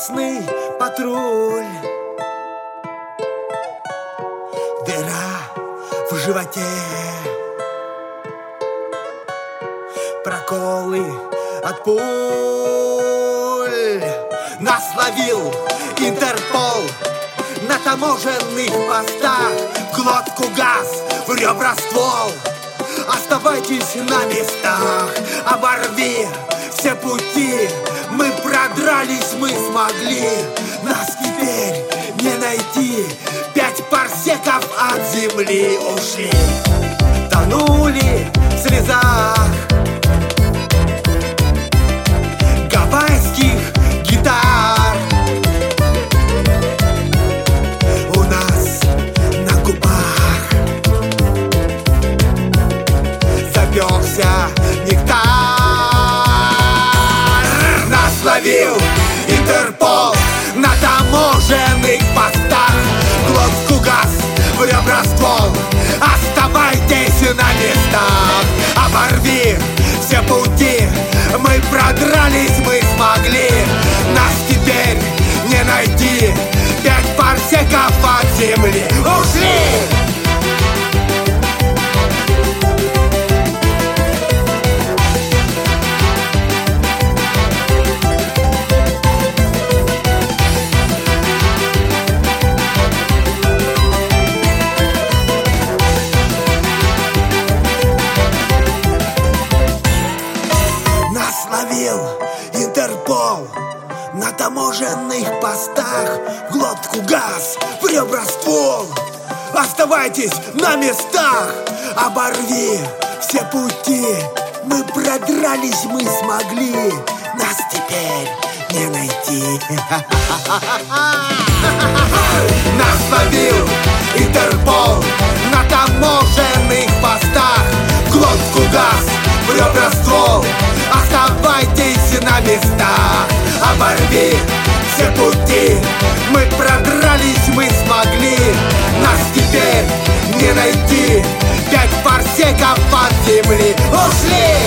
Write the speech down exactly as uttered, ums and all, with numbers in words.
красный патруль. Дыра в животе, проколы от пуль. Нас ловил Интерпол на таможенных постах. В глотку газ, в ребра ствол. Оставайтесь на местах, оборви все пути. Мы продрались, мы смогли. Нас теперь не найти. Пять парсеков от земли ушли. Тонули в слезах гавайских гитар. У нас на губах запекся нектар. Нас ловил Интерпол на таможенных постах. В глотку газ, в ребра ствол. Оставайтесь на местах, оборви все пути. Мы продрались, мы смогли. Нас теперь не найти. Пять парсеков от земли ушли. Ловил Интерпол на таможенных постах. В глотку газ, в ребра ствол. Оставайтесь на местах, оборви все пути. Мы продрались, мы смогли. Нас теперь не найти. Нас ловил Интерпол на таможенных постах. В глотку газ, в ребра ствол. Оставайтесь на местах, оборви все пути. Мы продрались, мы смогли. Нас теперь не найти. Пять парсеков от земли ушли.